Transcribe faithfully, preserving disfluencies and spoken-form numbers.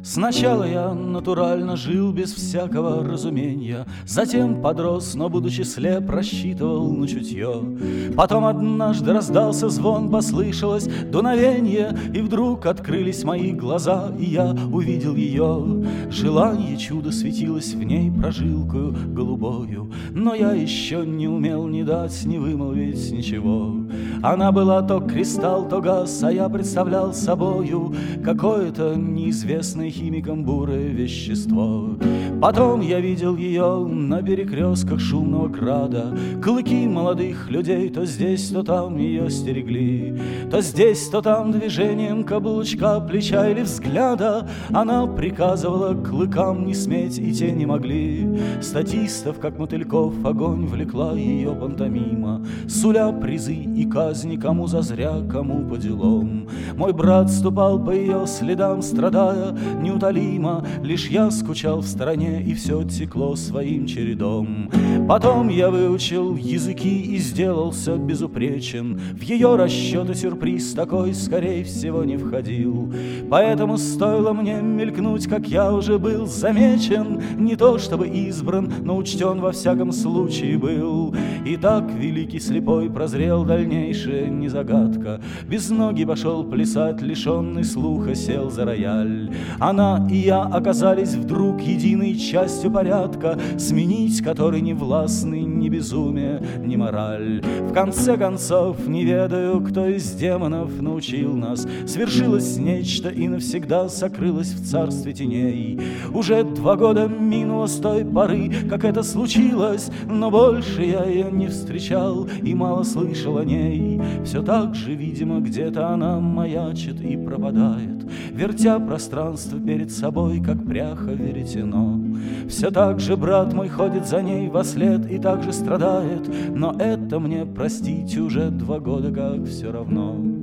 Сначала я натурально жил без всякого разумения, затем подрос, но, будучи слеп, рассчитывал на чутье. Потом однажды раздался звон, послышалось дуновенье, и вдруг открылись мои глаза, и я увидел ее. Желание чудо светилось в ней прожилкою голубою, но я еще не умел ни дать, ни вымолвить ничего. Она была то кристалл, то газ, а я представлял собою какое-то неизвестное химикам бурое вещество. Потом я видел ее на перекрестках шумного града. Клыки молодых людей то здесь, то там ее стерегли. То здесь, то там движением каблучка, плеча или взгляда она приказывала клыкам не сметь, и те не могли. Статистов, как мотыльков, огонь влекла ее пантомима, суля призы и казни кому зазря, кому по делам. Мой брат ступал по ее следам, страдая неутолимо, лишь я скучал в стороне, и все текло своим чередом. Потом я выучил языки и сделался безупречен. В ее расчеты сюрприз такой, скорее всего, не входил. Поэтому стоило мне мелькнуть, как я уже был замечен. Не то чтобы избран, но учтен во всяком случае был. И так великий слепой прозрел дальнейшая не загадка. Без ноги пошел плясать, лишенный слуха сел за рояль. Она и я оказались вдруг единой частью порядка, сменить который не властный ни безумие, ни мораль. В конце концов, не ведаю, кто из демонов научил нас. Свершилось нечто и навсегда сокрылось в царстве теней. Уже два года минуло с той поры, как это случилось, но больше я ее не встречал и мало слышал о ней. Все так же, видимо, где-то она маячит и пропадает, вертя пространство перед собой, как пряха веретено. Все так же брат мой ходит за ней вослед и так же страдает, но это мне, простите, уже два года как все равно.